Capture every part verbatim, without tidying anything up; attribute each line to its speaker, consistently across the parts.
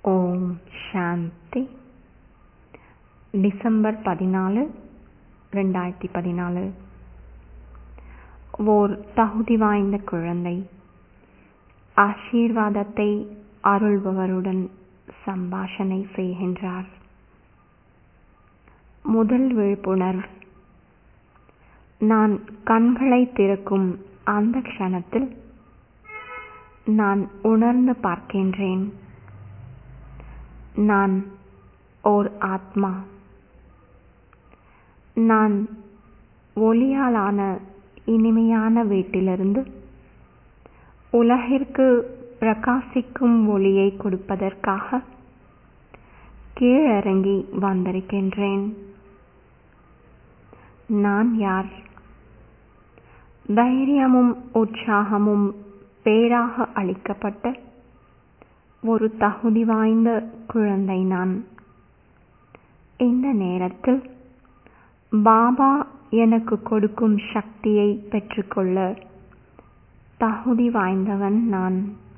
Speaker 1: ஓம் சாந்தி. December பதினாலு ரெண்டாயிரத்தி பதினாலு. ஓர் தகுதி வாய்ந்த குழந்தை ஆசீர்வாதத்தை அருள்பவருடன் சம்பாஷணை செய்கின்றார். முதல் விழிப்புணர்வு. நான் கண்களை திறக்கும் அந்த க்ஷணத்தில் நான் உணர்ந்து பார்க்கின்றேன், நான் ஓர் ஆத்மா. நான் ஒளியாலான இனிமையான வீட்டிலிருந்து உலகிற்கு பிரகாசிக்கும் ஒளியை கொடுப்பதற்காக கீழிறங்கி வந்திருக்கின்றேன். நான் யார்? தைரியமும் உற்சாகமும் பேராக அளிக்கப்பட்ட ஒரு தகுதி வாய்ந்த குழந்தை நான். இந்த நேரத்தில் பாபா எனக்கு கொடுக்கும் சக்தியை பெற்றுக்கொள்ள தகுதி வாய்ந்தவன் நான்.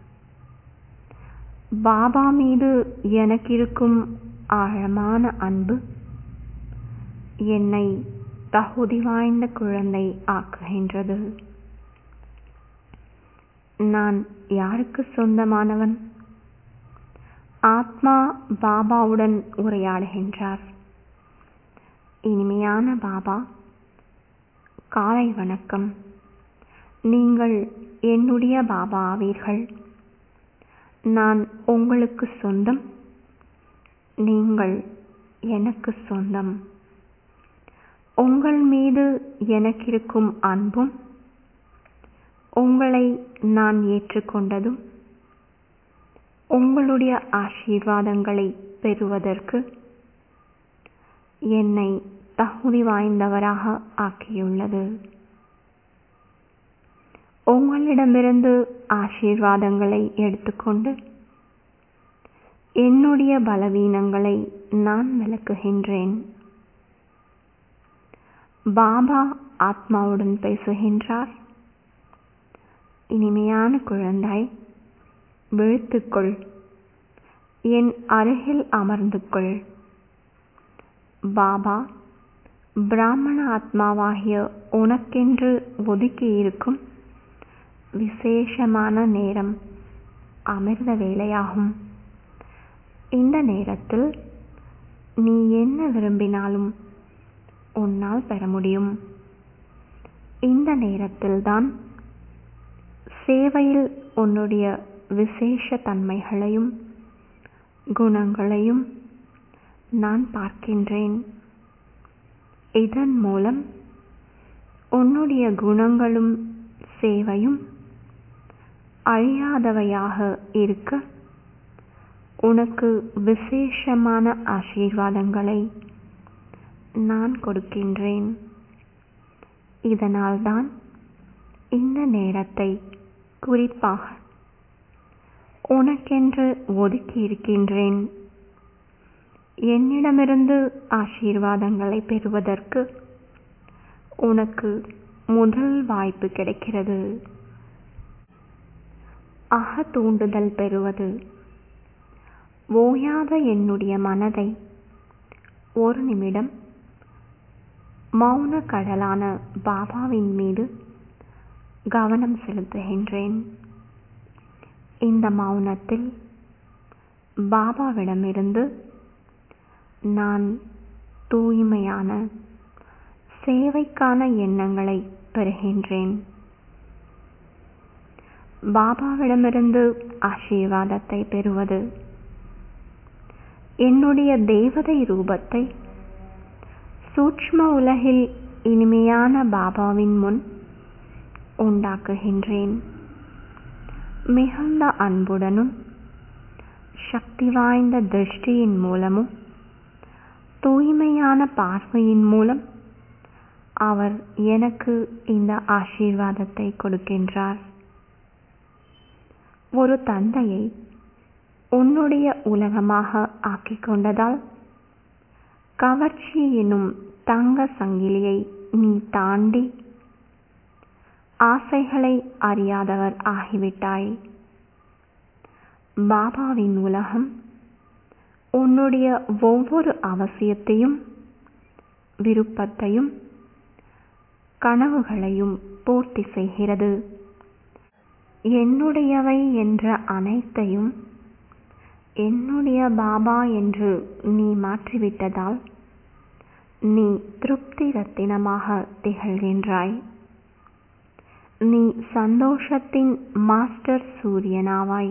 Speaker 1: பாபா மீது எனக்கிருக்கும் ஆழமான அன்பு என்னை தகுதி வாய்ந்த குழந்தை ஆக்குகின்றது. நான் யாருக்கு சொந்தமானவன்? ஆத்மா பாபாவுடன் உரையாடுகின்றார். இனிமையான பாபா, காலை வணக்கம். நீங்கள் என்னுடைய பாபா ஆவீர்கள். நான் உங்களுக்கு சொந்தம், நீங்கள் எனக்கு சொந்தம். உங்கள் மீது எனக்கிருக்கும் அன்பும் உங்களை நான் ஏற்றுக்கொண்டதும் உங்களுடைய ஆசீர்வாதங்களை பெறுவதற்கு என்னை தகுதி வாய்ந்தவராக ஆக்கியுள்ளது. உங்களிடமிருந்து ஆசீர்வாதங்களை எடுத்துக்கொண்டு என்னுடைய பலவீனங்களை நான் விளக்குகின்றேன். பாபா ஆத்மாவுடன் பேசுகின்றார். இனிமையான குழந்தாய், விழித்துக்கொள், என் அருகில் அமர்ந்து கொள். பாபா பிராமண ஆத்மாவாகிய உனக்கென்று ஒதுக்கியிருக்கும் விசேஷமான நேரம் அமிர்த வேளையாகும். இந்த நேரத்தில் நீ என்ன விரும்பினாலும் உன்னால் பெற முடியும். இந்த நேரத்தில்தான் சேவையில் உன்னுடைய விசேஷ தன்மைகளையும் குணங்களையும் நான் பார்க்கின்றேன். இதன் மூலம் உன்னுடைய குணங்களும் சேவையும் அழியாதவையாக இருக்க உனக்கு விசேஷமான ஆசீர்வாதங்களை நான் கொடுக்கின்றேன். இதனால்தான் இந்த நேரத்தை குறிப்பாக உனக்கென்று ஒதுக்கி இருக்கின்றேன். என்னிடமிருந்து ஆசீர்வாதங்களை பெறுவதற்கு உனக்கு முதல் வாய்ப்பு கிடைக்கிறது. அக தூண்டுதல் பெறுவது. ஓயாத என்னுடைய மனதை ஒரு நிமிடம் மௌன கடலான பாபாவின் மீது கவனம் செலுத்துகின்றேன். இந்த மௌனத்தில் பாபாவிடமிருந்து நான் தூய்மையான சேவைக்கான எண்ணங்களை பெறுகின்றேன். பாபாவிடமிருந்து ஆசீர்வாதத்தை பெறுவது. என்னுடைய தேவதை ரூபத்தை சூட்ச்ம உலகில் இனிமையான பாபாவின் முன் உண்டாக்குகின்றேன். மிகுந்த அன்புடனும் சக்தி வாய்ந்த திருஷ்டியின் மூலமும் தூய்மையான பார்வையின் மூலம் அவர் எனக்கு இந்த ஆசீர்வாதத்தை கொடுக்கின்றார். ஒரு தந்தையை உன்னுடைய உலகமாக ஆக்கிக் கொண்டதால் கவர்ச்சி எனும் தங்க சங்கிலியை நீ தாண்டி ஆசைகளை அறியாதவர் ஆகிவிட்டாய். பாபாவின் உலகம் உன்னுடைய ஒவ்வொரு அவசியத்தையும், விருப்பத்தையும், கனவுகளையும் பூர்த்தி செய்கிறது. என்னுடையவை என்ற அனைத்தையும் என்னுடைய பாபா என்று நீ மாற்றிவிட்டதால் நீ திருப்தி ரத்தினமாக திகழ்கின்றாய். நீ சந்தோஷத்தின் மாஸ்டர் சூரியனாவாய்.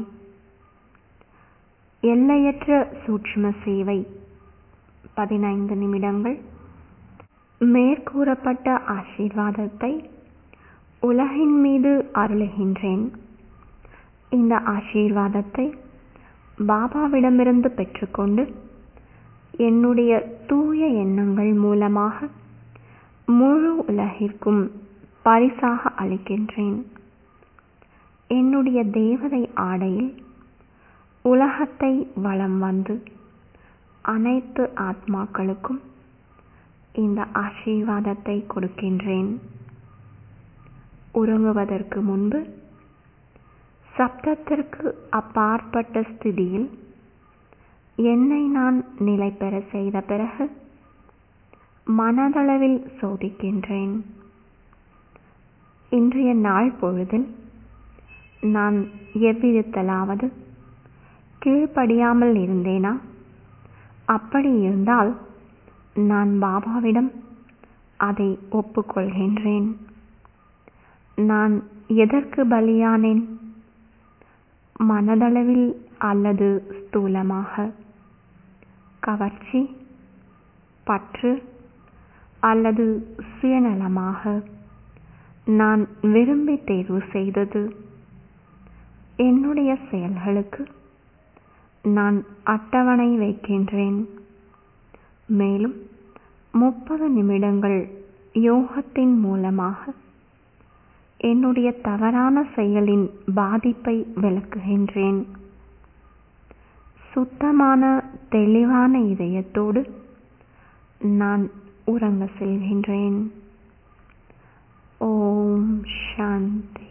Speaker 1: எல்லையற்ற சூட்சும சேவை. பதினைந்து நிமிடங்கள். மேற்கூறப்பட்ட ஆசீர்வாதத்தை உலகின் மீது அருளுகின்றேன். இந்த ஆசீர்வாதத்தை பாபாவிடமிருந்து பெற்றுக்கொண்டு என்னுடைய தூய எண்ணங்கள் மூலமாக முழு உலகிற்கும் பரிசாக அளிக்கின்றேன். என்னுடைய தேவதை ஆடையில் உலகத்தை வலம் வந்து அனைத்து ஆத்மாக்களுக்கும் இந்த ஆசீர்வாதத்தை கொடுக்கின்றேன். உறங்குவதற்கு முன்பு சப்தத்திற்கு அப்பாற்பட்ட ஸ்திதியில் என்னை நான் நிலை பெற செய்த பிறகு மனதளவில் சோதிக்கின்றேன். இன்றைய நாள் பொழுதில் நான் எவ்விதத்திலாவது கீழ்ப்படியாமல் இருந்தேனா? அப்படி இருந்தால் நான் பாபாவிடம் அதை ஒப்புக்கொள்கின்றேன். நான் எதற்கு பலியானேன்? மனதளவில் அல்லது ஸ்தூலமாக? கவர்ச்சி, பற்று அல்லது சுயநலமாக நான் விரும்பி தேர்வு செய்தது. என்னுடைய செயல்களுக்கு நான் அட்டவணை வைக்கின்றேன். மேலும் முப்பது நிமிடங்கள் யோகத்தின் மூலமாக என்னுடைய தவறான செயலின் பாதிப்பை விளக்குகின்றேன். சுத்தமான தெளிவான இதயத்தோடு நான் உறங்க செல்கின்றேன். ஓம் சாந்தி.